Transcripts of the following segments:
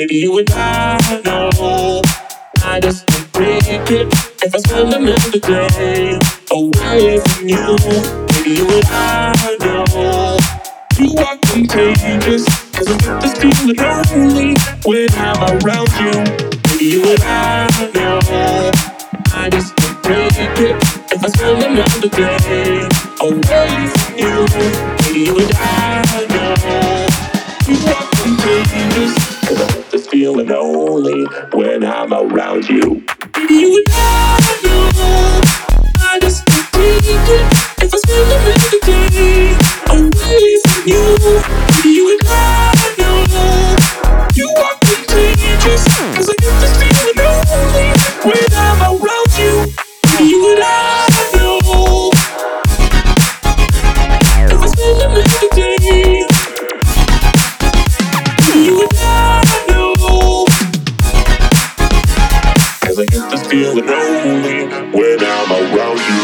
Maybe you and I know. I just can't break it if I spend another day away from you. Maybe you and I know. You are contagious, 'cause I get this feeling lonely when I'm around you. Maybe you and I know. I just can't break it if I spend another day away from you. Maybe you and I know. You are contagious, 'cause I get this feeling lonely when I'm around you. Maybe you and I know. I just can't break it if I spend another day away from you. Maybe you and I know. You are contagious, 'cause I get this feeling lonely when I'm around you. Maybe you and I know. If I spend another day, maybe you and I know. 'Cause I get this feeling lonely when I'm around you.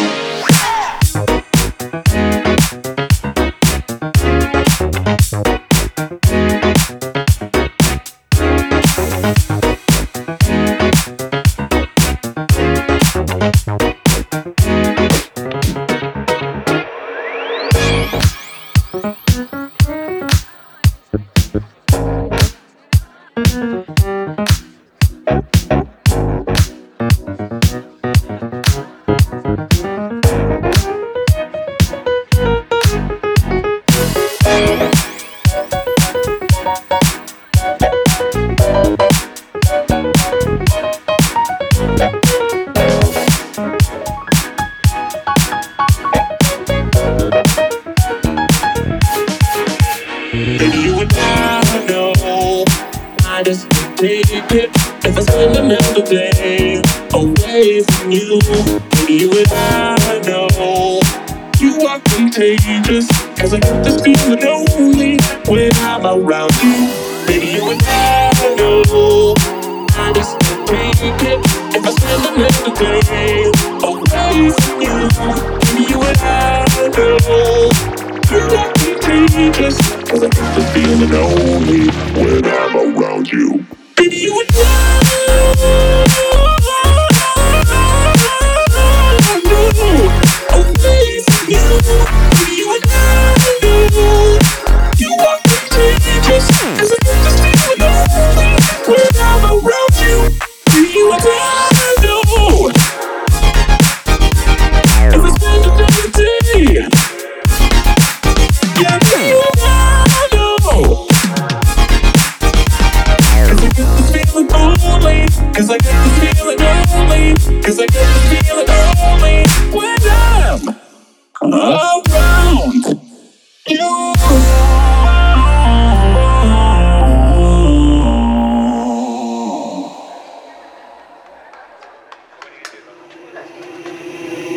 Maybe you and I know. I just can't take it if I spend another day away from you. Maybe you and I know. You are contagious, 'cause I get this feeling lonely when I'm around you. Maybe you and I know. I just can't take it if I spend another day away from you. Maybe you and I know. You are contagious, 'cause I get this feeling lonely when I'm around you. Baby, you and I know. Away from you. Baby, you and I know. You are contagious, 'cause I get this feeling lonely when I'm around you. Baby, you and I know. If I spend another day, yeah, you and I know. 'Cause I get this feeling lonely. 'Cause I get this feeling lonely. 'Cause I get this feeling lonely when I'm around.